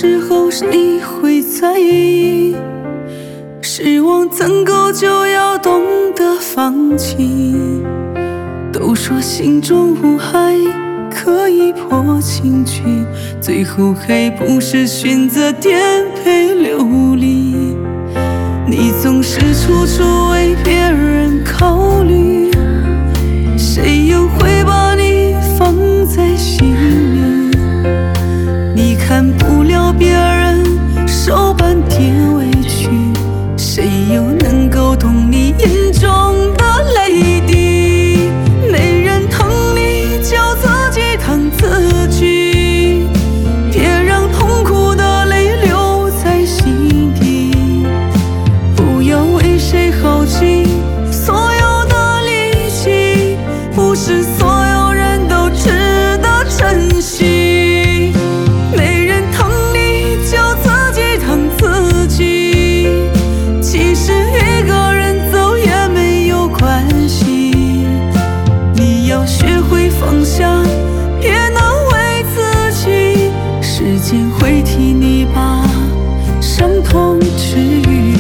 时候你会在意，失望曾够就要懂得放弃。都说心中无海可以破情局，最后还不是选择颠沛流离。你总是处处为别人考虑，谁又会把你放在心里？你看不了别人受半点委屈，谁又能够懂你眼中的泪滴？没人疼你就自己疼自己，别让痛苦的泪留在心底。不要为谁耗尽所有的力气，不是所有人都值得珍惜。没人疼你就自己疼自己，其实一个人走也没有关系。你要学会放下，别难为自己，时间会替你把伤痛治愈。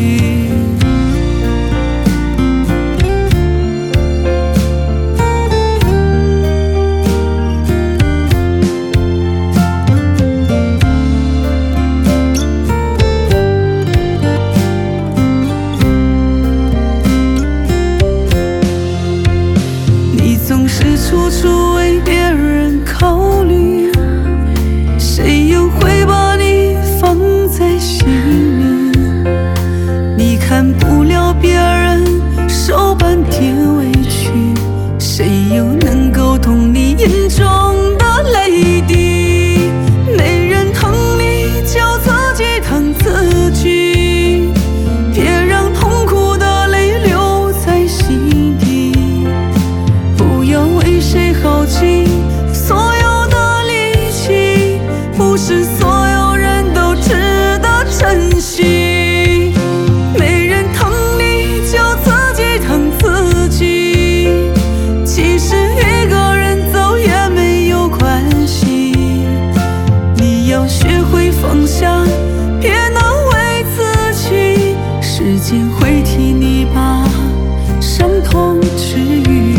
总是处处为别人考虑，谁又会把你放在心里？你看不了别人受半点委屈，谁又能够懂你眼中的泪滴？没人疼你就自己疼自己，别让痛苦的泪留在心底。不要为谁耗尽所有的力气，不是所有人都值得珍惜。没人疼你就自己疼自己，其实一个人走也没有关系。你要学会放下，别难为自己，时间会替你把伤痛治愈。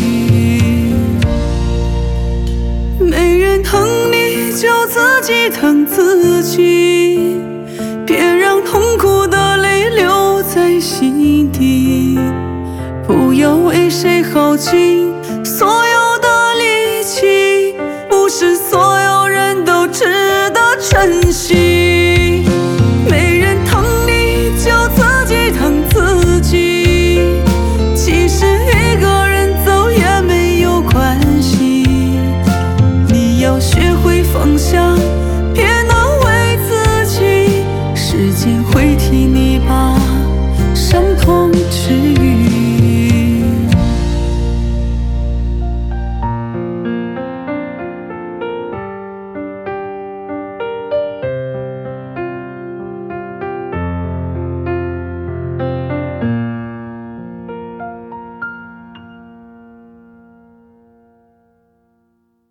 没人疼你就自己疼自己，别让痛苦的泪留在心底。不要为谁耗尽所有